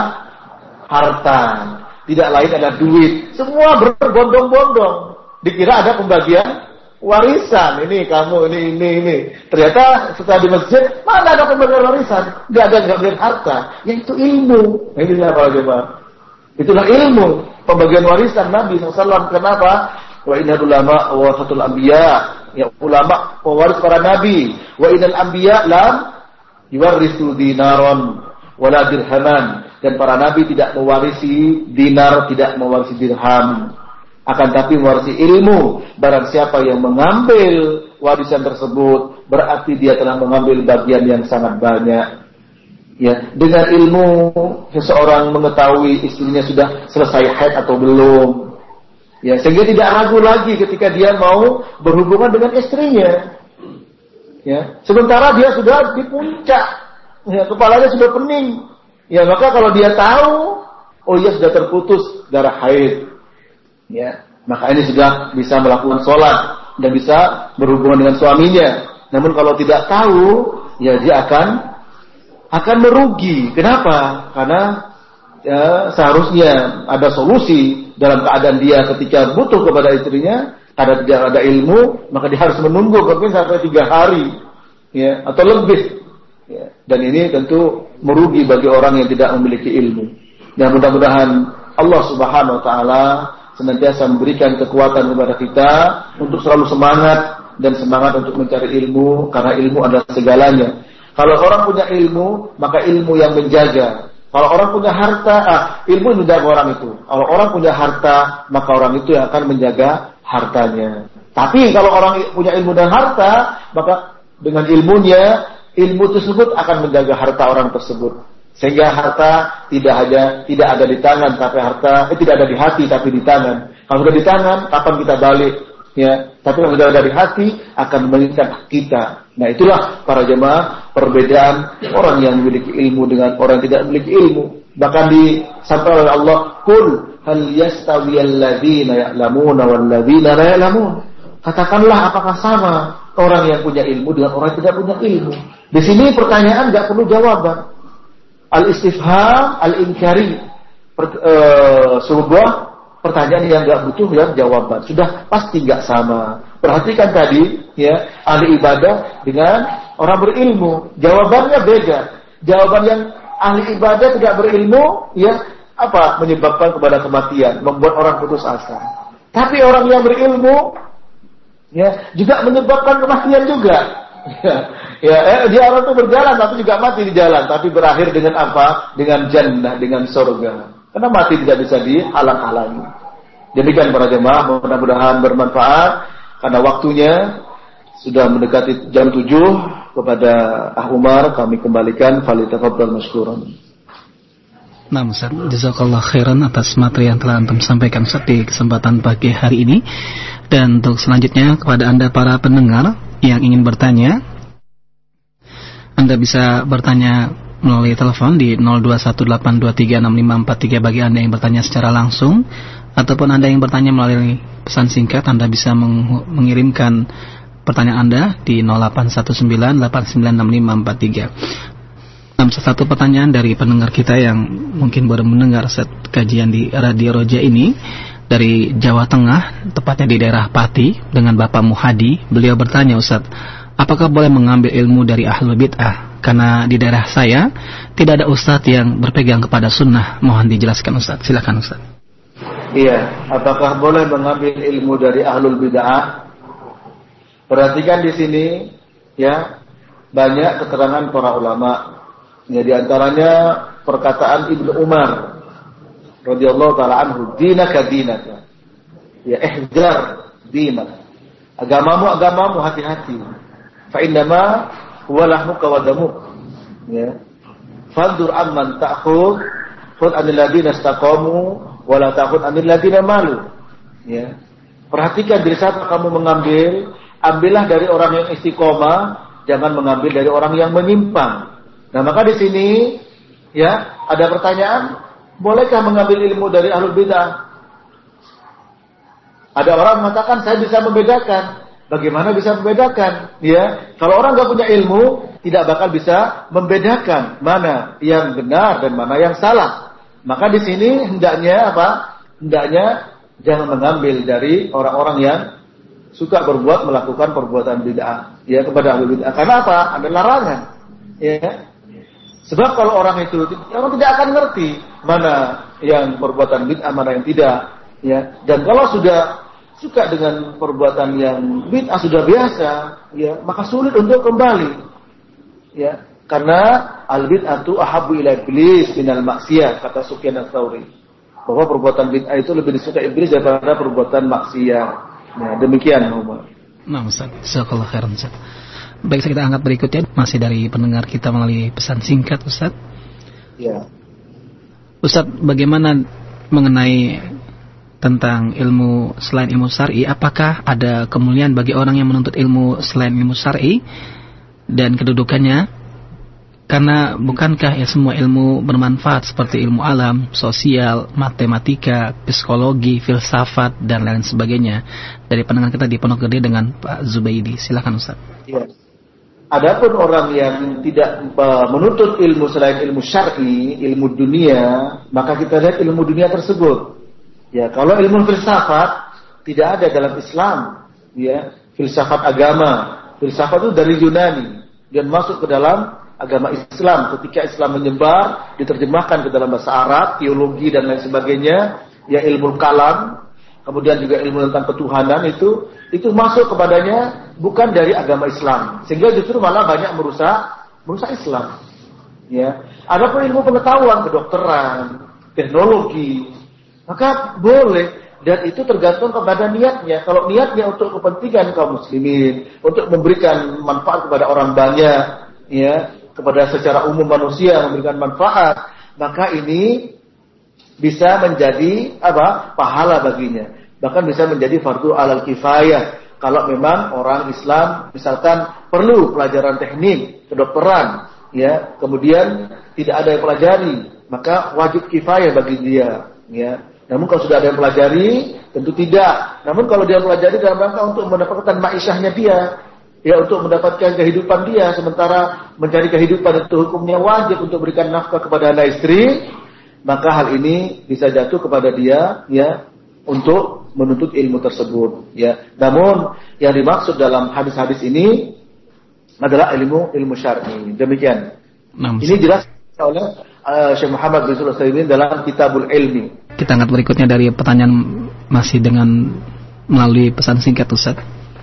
harta, tidak lain adalah duit. Semua berbondong-bondong. Dikira ada pembagian warisan. Ini kamu, ini. Ternyata setelah di masjid, mana ada pembagian warisan? Gak ada harta. Yaitu ilmu. Ini apa coba? Itulah ilmu. Pembagian warisan Nabi SAW. Kenapa? Wa innal ulama warasatul anbiya. Ya, ulama pewaris para nabi. Wa innal anbiya lam yuwarrisu dinaron wala dirhaman. Dan para nabi tidak mewarisi dinar, tidak mewarisi dirham. Akan tapi mewarisi ilmu. Barang siapa yang mengambil warisan tersebut, berarti dia telah mengambil bagian yang sangat banyak. Ya, dengan ilmu seseorang mengetahui istrinya sudah selesai haid atau belum. Ya, sehingga tidak ragu lagi ketika dia mau berhubungan dengan istrinya. Ya, sementara dia sudah di puncak, ya, kepalanya sudah pening. Ya, maka kalau dia tahu, oh iya sudah terputus darah haid. Ya, maka ini sudah bisa melakukan sholat dan bisa berhubungan dengan suaminya. Namun kalau tidak tahu, ya dia akan merugi. Kenapa? Karena ya, seharusnya ada solusi dalam keadaan dia ketika butuh kepada istrinya, karena tidak ada ilmu, maka dia harus menunggu mungkin sampai 3 hari, ya, atau lebih. Ya, dan ini tentu merugi bagi orang yang tidak memiliki ilmu. Dan mudah-mudahan Allah Subhanahu Wa Taala senantiasa memberikan kekuatan kepada kita untuk selalu semangat untuk mencari ilmu, karena ilmu adalah segalanya. Kalau orang punya ilmu, maka ilmu yang menjaga. Kalau orang punya harta, ilmu menjaga orang itu. Kalau orang punya harta, maka orang itu yang akan menjaga hartanya. Tapi kalau orang punya ilmu dan harta, maka dengan ilmunya, ilmu tersebut akan menjaga harta orang tersebut. Sehingga harta tidak ada di tangan, tapi harta tidak ada di hati, tapi di tangan. Kalau sudah di tangan, kapan kita balik? Ya, tapi kalau sudah ada di hati, akan meningkat kita. Nah, itulah para jemaah perbedaan orang yang memiliki ilmu dengan orang yang tidak memiliki ilmu. Bahkan disampaikan oleh Allah, "Qul hal yastawiyal ladzina ya'lamuna wal ladzina la ya'lamun." Katakanlah, apakah sama orang yang punya ilmu dengan orang yang tidak punya ilmu? Di sini pertanyaan enggak perlu jawaban. Al-istifham al-inkari, sebuah pertanyaan yang enggak butuh jawaban. Sudah pasti enggak sama. Perhatikan tadi, ya, ahli ibadah dengan orang berilmu, jawabannya beda. Jawaban yang ahli ibadah tidak berilmu, ya, apa? Menyebabkan kepada kematian, membuat orang putus asa. Tapi orang yang berilmu, ya, juga menyebabkan kematian juga. Dia orang itu berjalan tapi juga mati di jalan, tapi berakhir dengan apa? Dengan jannah, dengan surga. Karena mati tidak bisa dihalang-halangi. Demikian para jemaah, mudah-mudahan bermanfaat. karena waktunya sudah mendekati jam 7, kepada Umar kami kembalikan, falitafadhal masykuran. Nah, Ustaz, jazakallah khairan atas materi yang telah antum sampaikan, Ustaz, di kesempatan pagi hari ini. Dan untuk selanjutnya, kepada Anda para pendengar yang ingin bertanya, Anda bisa bertanya melalui telepon di 0218236543 bagi Anda yang bertanya secara langsung, ataupun Anda yang bertanya melalui pesan singkat, Anda bisa mengirimkan pertanyaan Anda di 0819896543. Satu pertanyaan dari pendengar kita yang mungkin baru mendengar kajian di Radio Roja ini dari Jawa Tengah, tepatnya di daerah Pati, dengan Bapak Muhadi. Beliau bertanya, Ustaz, apakah boleh mengambil ilmu dari ahlul bid'ah? Karena di daerah saya tidak ada Ustaz yang berpegang kepada sunnah. Mohon dijelaskan, Ustaz. Silakan, Ustaz. Iya, apakah boleh mengambil ilmu dari ahlul bid'ah? Perhatikan di sini, ya, banyak keterangan para ulama. Ya, di antaranya perkataan Ibnu Umar radhiyallahu taala anhu, dinaka dinaka. Ya, ihdzar dinak. Agamamu hati-hati. Fa innama huwa lahmuka wa damuk. Ya. Fandur amman ta'khudh, khudh anil ladina istaqamu wa la ta'khudh anil ladina malu. Ya. Perhatikan dari siapa kamu mengambil, ambillah dari orang yang istiqomah, jangan mengambil dari orang yang menyimpang. Nah, maka di sini ya ada pertanyaan, bolehkah mengambil ilmu dari ahlul bidah? Ada orang mengatakan saya bisa membedakan. Bagaimana bisa membedakan? Ya, kalau orang nggak punya ilmu, tidak bakal bisa membedakan mana yang benar dan mana yang salah. Maka di sini hendaknya apa? Hendaknya jangan mengambil dari orang-orang yang suka melakukan perbuatan bid'ah, ya, kepada ahlul bidah. Karena apa? Ada larangan. Ya. Sebab kalau orang tidak akan ngerti mana yang perbuatan bid'ah, mana yang tidak, ya. Dan kalau sudah suka dengan perbuatan yang bid'ah, sudah biasa, ya, maka sulit untuk kembali, ya. Karena al bid'atu ahabbu ila iblis minal maksiyah, kata Sufyan ats-Tsauri, bahwa perbuatan bid'ah itu lebih disukai iblis daripada perbuatan maksiat. Ya, demikian, Umar. Nah, Ustaz, jazakallahu khairan, Ustaz. Baik, kita angkat berikutnya, masih dari pendengar kita melalui pesan singkat, Ustaz. Ya. Ustaz, bagaimana mengenai tentang ilmu selain ilmu syar'i? Apakah ada kemuliaan bagi orang yang menuntut ilmu selain ilmu syar'i dan kedudukannya? Karena bukankah ya semua ilmu bermanfaat seperti ilmu alam, sosial, matematika, psikologi, filsafat dan lain sebagainya? Dari pendengar kita di Pondok Gede dengan Pak Zubaidi. Silakan, Ustaz. Ya. Adapun orang yang tidak menuntut ilmu selain ilmu syar'i, ilmu dunia, maka kita lihat ilmu dunia tersebut. Ya, kalau ilmu filsafat tidak ada dalam Islam, ya, filsafat agama. Filsafat itu dari Yunani dan masuk ke dalam agama Islam. Ketika Islam menyebar, diterjemahkan ke dalam bahasa Arab, teologi dan lain sebagainya, ya, ilmu kalam, kemudian juga ilmu tentang ketuhanan itu masuk kepadanya bukan dari agama Islam, sehingga justru malah banyak merusak Islam. Ya, adapun ilmu pengetahuan, kedokteran, teknologi, maka boleh, dan itu tergantung kepada niatnya. Kalau niatnya untuk kepentingan kaum muslimin, untuk memberikan manfaat kepada orang banyak, ya, kepada secara umum manusia memberikan manfaat, maka ini bisa menjadi pahala baginya. Bahkan bisa menjadi fardu alal kifayah. Kalau memang orang Islam misalkan perlu pelajaran teknik, kedokteran, ya, kemudian tidak ada yang pelajari, maka wajib kifayah bagi dia, ya. Namun kalau sudah ada yang pelajari, tentu tidak. Namun kalau dia pelajari dalam rangka untuk mendapatkan ma'isyahnya dia, ya, untuk mendapatkan kehidupan dia, sementara mencari kehidupan itu hukumnya wajib untuk berikan nafkah kepada anak istri, maka hal ini bisa jatuh kepada dia, ya, untuk menuntut ilmu tersebut, ya. Namun yang dimaksud dalam hadis-hadis ini adalah ilmu syar'i. Demikian. Ini jelas oleh Syekh Muhammad bin Shalih Al-Utsaimin dalam Kitabul Ilmi. Kita angkat berikutnya dari pertanyaan masih dengan melalui pesan singkat, Ustaz.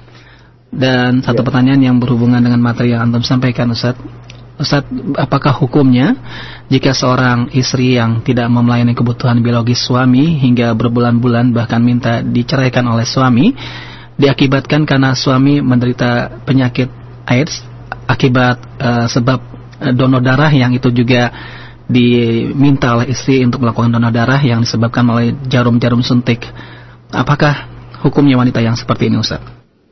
Dan satu pertanyaan yang berhubungan dengan materi yang antum sampaikan, Ustaz. Ustaz, apakah hukumnya jika seorang istri yang tidak memelayani kebutuhan biologis suami hingga berbulan-bulan bahkan minta diceraikan oleh suami, diakibatkan karena suami menderita penyakit AIDS akibat sebab donor darah, yang itu juga diminta oleh istri untuk melakukan donor darah yang disebabkan oleh jarum-jarum suntik. Apakah hukumnya wanita yang seperti ini, Ustaz?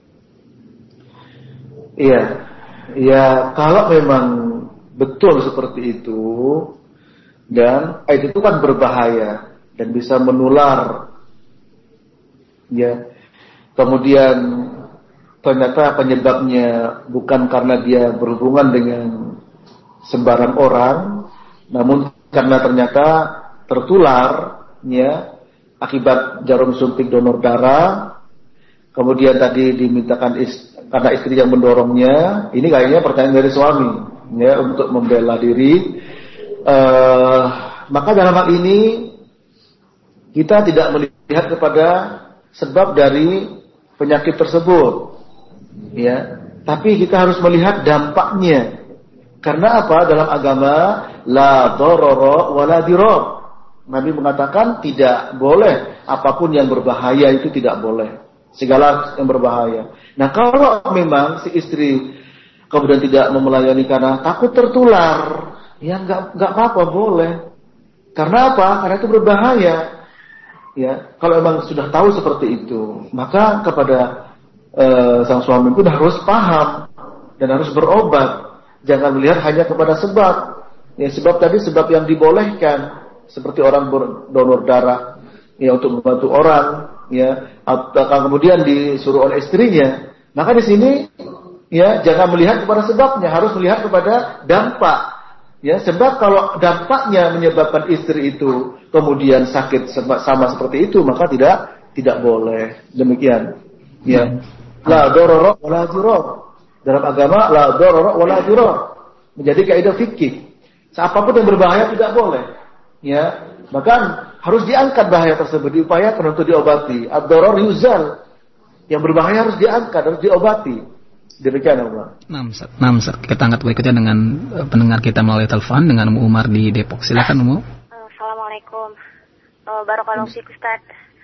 Iya, ya kalau memang betul seperti itu, dan AIDS itu kan berbahaya dan bisa menular, ya. Kemudian ternyata penyebabnya bukan karena dia berhubungan dengan sembarang orang, namun karena ternyata tertular, ya, akibat jarum suntik donor darah. Kemudian tadi dimintakan karena istri yang mendorongnya. Ini kayaknya pertanyaan dari suami, ya, untuk membela diri. Maka dalam hal ini kita tidak melihat kepada sebab dari penyakit tersebut, ya, tapi kita harus melihat dampaknya. Karena apa? Dalam agama la darara wala dirar. Nabi mengatakan tidak boleh apapun yang berbahaya, itu tidak boleh. Segala yang berbahaya. Nah, kalau memang si istri kemudian tidak melayani karena takut tertular, ya nggak apa-apa, boleh. Karena apa? Karena itu berbahaya. Ya, kalau memang sudah tahu seperti itu, maka kepada sang suami pun harus paham dan harus berobat. Jangan melihat hanya kepada sebab. Ya, sebab tadi sebab yang dibolehkan, seperti orang berdonor darah, ya, untuk membantu orang, ya, atau kemudian disuruh oleh istrinya. Maka di sini, ya, jangan melihat kepada sebabnya, harus melihat kepada dampak. Ya, sebab kalau dampaknya menyebabkan istri itu kemudian sakit sama seperti itu, maka tidak boleh. Demikian. Ya. La darara wala dirar. Dalam agama la darara wala dirar. Menjadi kaidah fikih. Apapun yang berbahaya tidak boleh. Ya, bahkan harus diangkat bahaya tersebut, diupayakan untuk diobati. Ad-darar yuzal. Yang berbahaya harus diangkat, harus diobati. Demikian, Allah. Nah, Ustaz. Kita angkat berikutnya dengan pendengar kita melalui telepon dengan Umu Umar di Depok. Silakan, Umu. Assalamualaikum. Barakallahu fiik, Ustaz.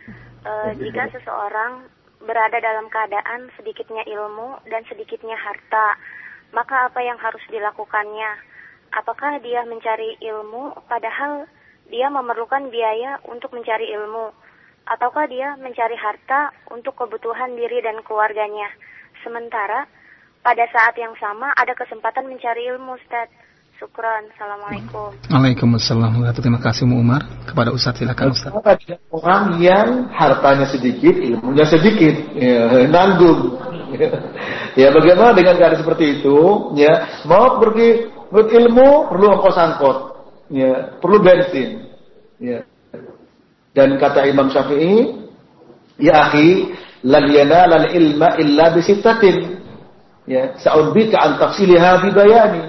Jika seseorang berada dalam keadaan sedikitnya ilmu dan sedikitnya harta, maka apa yang harus dilakukannya? Apakah dia mencari ilmu padahal dia memerlukan biaya untuk mencari ilmu, ataukah dia mencari harta untuk kebutuhan diri dan keluarganya? Sementara pada saat yang sama ada kesempatan mencari ilmu, Ustaz. Syukran. Assalamualaikum. Waalaikumsalam. Terima kasih, Umu Umar. Kepada Ustaz, silakan, Ustaz. Orang yang hartanya sedikit, ilmunya sedikit, ya, nanggung. Ya, bagaimana dengan keadaan seperti itu? Ya, mau pergi berilmu perlu ongkos angkot, ya, perlu bensin. Ya. Dan kata Imam Syafi'i, ya akhi, lan yanala al-ilma illa bisittatin. Ya, sa'unbika an tafsiliha bi bayani.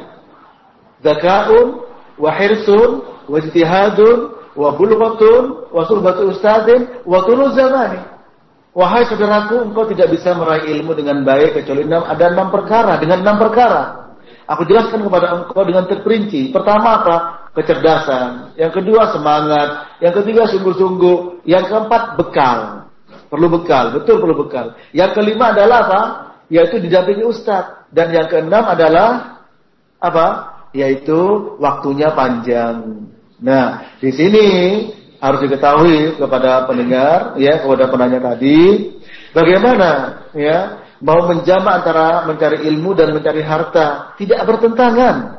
Dzaka'un wa hirsun wa ijtihadun wa bulghatun wa suhbatu ustadin wa tuluz zamani. Wahai saudaraku, engkau tidak bisa meraih ilmu dengan baik kecuali ada 6 perkara. Dengan 6 perkara aku jelaskan kepada engkau dengan terperinci. Pertama apa? Kecerdasan. Yang kedua semangat. Yang ketiga sungguh-sungguh. Yang keempat bekal. Perlu bekal, betul perlu bekal. Yang kelima adalah apa? Yaitu didampingi ustaz. Dan yang keenam adalah apa? Yaitu waktunya panjang. Nah, di sini harus diketahui kepada pendengar, ya, kepada penanya tadi, bagaimana, ya, mau menjamak antara mencari ilmu dan mencari harta, tidak bertentangan.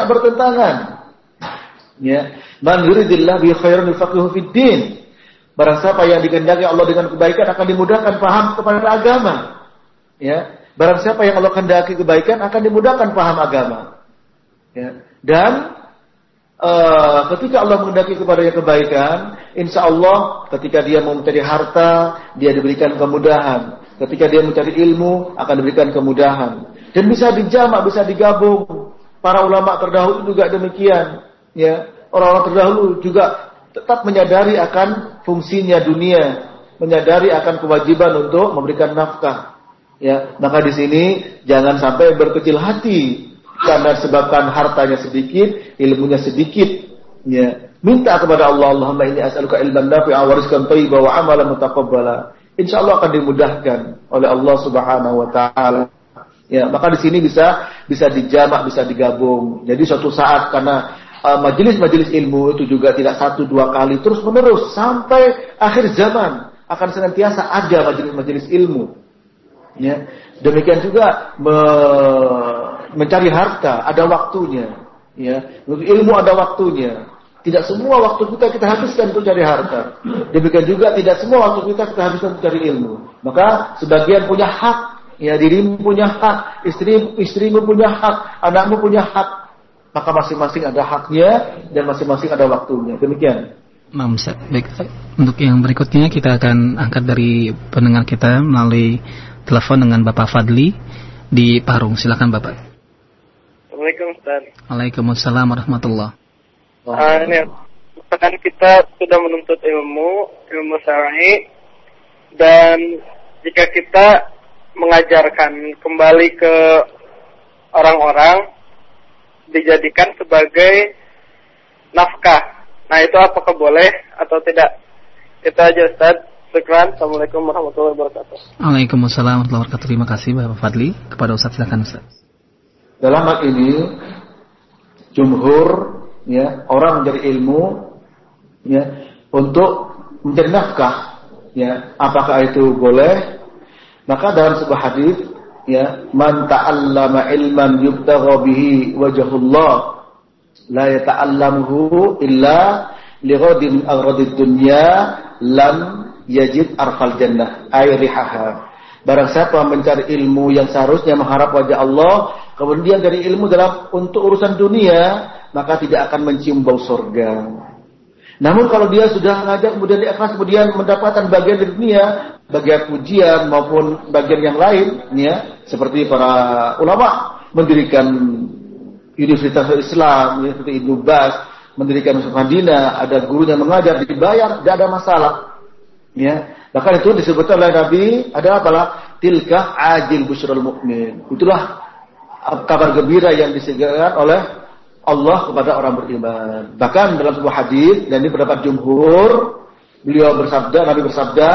Ya, man yuridillahu bi khairin yufaqihu fid din. Barang siapa yang dikehendaki Allah dengan kebaikan akan dimudahkan paham kepada agama. Ya, barang siapa yang Allah kehendaki kebaikan akan dimudahkan paham agama. Ya, dan ketika Allah menghendaki kepadanya kebaikan, insya Allah ketika dia mau mencari harta, dia diberikan kemudahan. Ketika dia mencari ilmu, akan diberikan kemudahan. Dan bisa dijamak, bisa digabung. Para ulama terdahulu juga demikian. Ya, orang-orang terdahulu juga tetap menyadari akan fungsinya dunia, menyadari akan kewajiban untuk memberikan nafkah. Ya, maka di sini jangan sampai berkecil hati karena sebabkan hartanya sedikit, ilmunya sedikit. Ya, minta kepada Allah, Allahumma inni as'aluka ilman nafi'a wa rizqan thayyiban wa amalan mutaqabbala. insya Allah akan dimudahkan oleh Allah Subhanahu wa taala. Ya, maka di sini bisa dijamak, bisa digabung. Jadi suatu saat karena majelis-majelis ilmu itu juga tidak 1-2 kali terus menerus sampai akhir zaman akan senantiasa ada majelis-majelis ilmu. Ya, demikian juga mencari harta ada waktunya. Ya, ilmu ada waktunya. Tidak semua waktu kita habiskan untuk cari harta. Demikian juga tidak semua waktu kita habiskan untuk cari ilmu. Maka sebagian punya hak. Ya, dirimu punya hak, istrimu punya hak, anakmu punya hak. Maka masing-masing ada haknya dan masing-masing ada waktunya. Demikian. Nah, Ustaz. Baik, untuk yang berikutnya kita akan angkat dari pendengar kita melalui telepon dengan Bapak Fadli di Parung. Silakan Bapak. Assalamualaikum Ustaz. Waalaikumsalam warahmatullahi. Kan kita sudah menuntut ilmu syar'i, dan jika kita mengajarkan kembali ke orang-orang dijadikan sebagai nafkah. Nah, itu apakah boleh atau tidak? Itu aja Ustaz. Syukran. Assalamualaikum warahmatullahi wabarakatuh. Waalaikumsalam warahmatullahi wabarakatuh. Terima kasih Bapak Fadli. Kepada Ustaz, silakan Ustaz. Dalam hal ini jumhur, ya, orang mencari ilmu, ya, untuk mencari nafkah, ya, apakah itu boleh? Maka dalam sebuah hadis, ya, man ta'allama ilman yubtagha bihi wajhullah la yata'allamuhu illa lighadin agradid dunya lam yajid arfal jannah ay rihaha. Barang siapa mencari ilmu yang seharusnya mengharap wajah Allah, kemudian dari ilmu untuk urusan dunia, maka tidak akan mencium bau surga. Namun kalau dia sudah mengajar kemudian ikhlas, kemudian mendapatkan bagian dari dunia, bagian pujian maupun bagian yang lain, ya, seperti para ulama mendirikan Universitas Islam, ya, seperti Ibnu Baz mendirikan Universitas Madinah, ada gurunya mengajar dibayar, tidak ada masalah. Ya, bahkan itu disebutkan oleh Nabi adalah apalah? Tilka ajil busyrul mukmin. Itulah kabar gembira yang disediakan oleh Allah kepada orang beriman. Bahkan dalam sebuah hadis, dan ini pendapat jumhur, Nabi bersabda,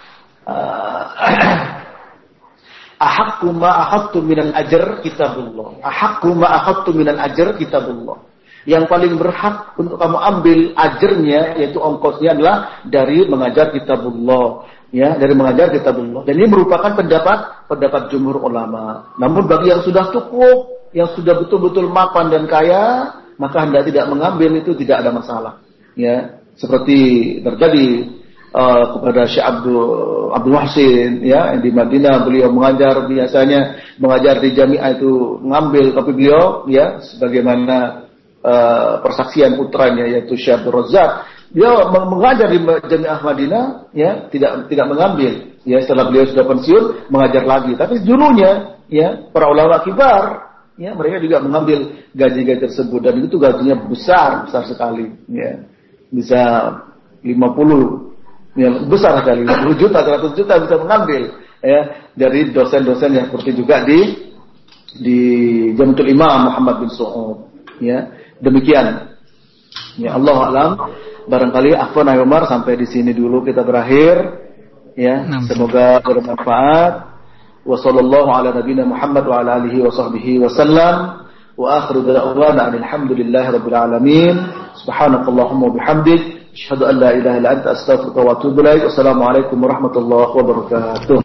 ahaqqu ma akhadtu minal ajr kitabullah. Ahaqqu ma akhadtu minal ajr kitabullah. Yang paling berhak untuk kamu ambil ajarnya, yaitu ongkosnya, adalah dari mengajar kitabullah, ya, dari mengajar kitabullah. Dan ini merupakan pendapat jumhur ulama. Namun bagi yang sudah cukup, yang sudah betul-betul mapan dan kaya, maka hendak tidak mengambil itu tidak ada masalah. Ya, seperti terjadi kepada Syekh Abdul Muhsin, ya, di Madinah, beliau biasanya mengajar di jamiah itu mengambil, tapi beliau, ya, sebagaimana persaksian putranya yaitu Syekh Abdul Razak, dia mengajar di Jamiah Madinah, ya, tidak mengambil, ya, setelah beliau sudah pensiun mengajar lagi. Tapi dulunya, ya, para ulama kibar, ya, mereka juga mengambil gaji-gaji tersebut, dan itu gajinya besar sekali, ya, bisa 50, ya, besar sekali, 50 juta, 100 juta bisa mengambil, ya, dari dosen-dosen yang seperti juga di Jamiatul Imam Muhammad bin Saud, ya. Demikian, ya, Allah alam. Barangkali Afwan Umar sampai di sini dulu kita berakhir, ya. Semoga bermanfaat. Wa sallallahu ala nabiyina Muhammad wa ala alihi wa sahbihi wa sallam. Wa akhiru da'wana alhamdulillahi rabbil alamin. Subhanakallahumma wa bihamdik, asyhadu an la ilaha illa anta astaghfiruka wa atubu ilaik. Wassalamualaikum warahmatullahi wabarakatuh.